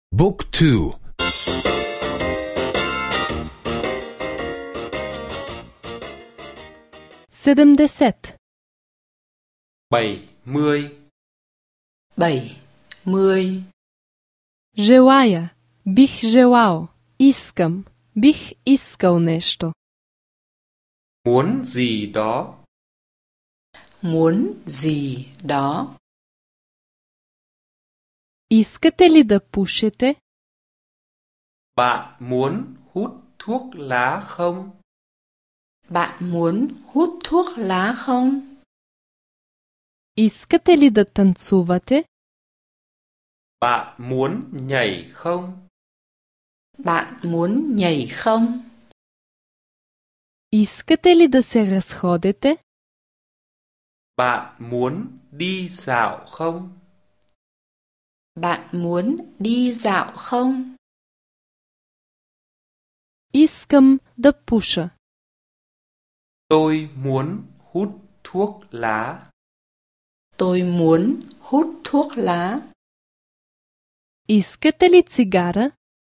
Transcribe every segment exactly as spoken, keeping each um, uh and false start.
Book two. Sedemdeset. bảy mươi. bảy mươi. Желая. Бих желал. Искам. Бих искал нещо. Muốn gì đó. Muốn gì đó. Искате ли да пушите? Bạn muốn hút thuốc lá không? Bạn muốn hút thuốc lá không? Искате ли да танцувате? Bạn muốn nhảy không? Bạn muốn nhảy không? Искате ли да се разходите? Bạn muốn đi dạo không? Bạn muốn đi dạo không? Искам да пуша. Tôi muốn hút thuốc lá. Tôi muốn hút thuốc lá. Искате ли цигара?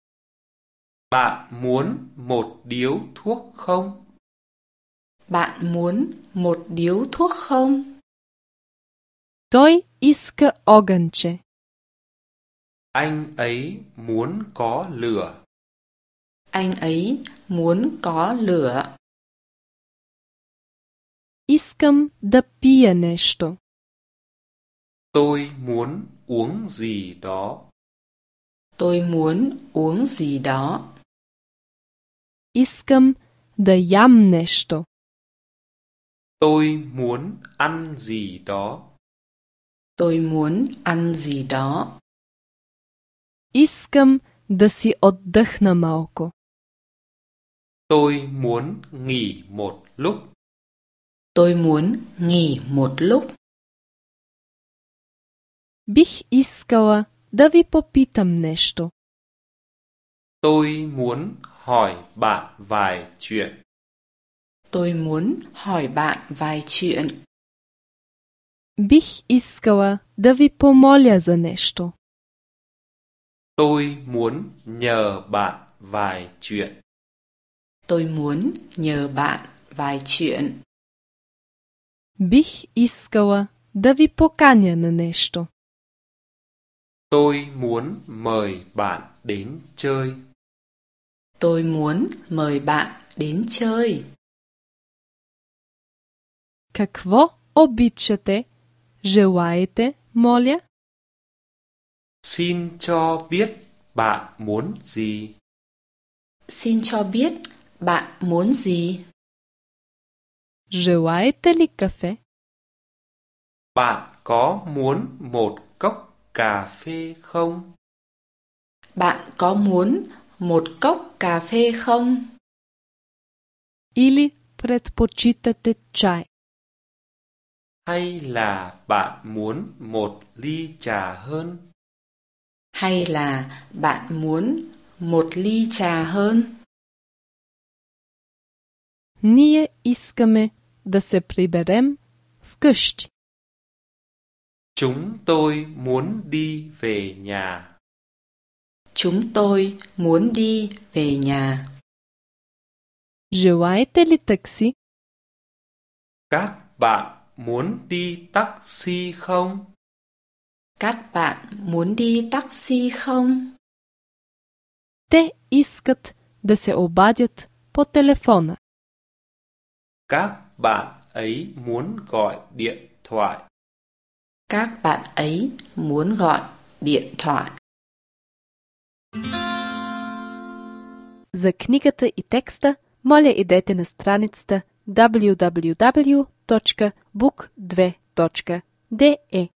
Bạn muốn một điếu thuốc không? Bạn muốn một điếu thuốc không? Той иска огънче. Anh ấy muốn có lửa. Anh ấy muốn có lửa. Искам да пия нещо. Tôi muốn uống gì đó. Tôi muốn uống gì đó. Искам да ям нещо. Tôi muốn ăn gì đó. Tôi muốn ăn gì đó. Искам да си отдъхна малко. Tôi muốn nghỉ một lúc. Tôi muốn nghỉ một lúc. Бих искала да ви попитам нещо. Tôi muốn hỏi bạn vài chuyện. Tôi muốn hỏi bạn vài chuyện. Бих искала да ви помоля за нещо. Tôi muốn nhờ bạn vài chuyện. Tôi muốn nhờ bạn vài chuyện. Бих искала да ви поканя на нещо. Tôi muốn mời bạn đến chơi. Tôi muốn mời bạn đến chơi. Какво обичате? Желаете, моля? Xin cho biết bạn muốn gì. Xin cho biết bạn muốn gì? Желаете ли кафе? Bạn có muốn một cốc cà phê không? Bạn có muốn một cốc cà phê không? Или предпочитате чай? Hay là bạn muốn một ly trà hơn? Hay là bạn muốn một ly trà hơn? Ние искаме да се приберем вкъщи. Chúng tôi muốn đi về nhà. Chúng tôi muốn đi về nhà. Желаете ли такси? Các bạn muốn đi taxi không? Các bạn muốn đi taxi không? Те искат да се обадят по телефона. Các bạn ấy muốn gọi điện thoại. Các bạn ấy muốn gọi điện thoại. За книгата и текста, моля идете на страницата даблю даблю даблю точка бук две точка де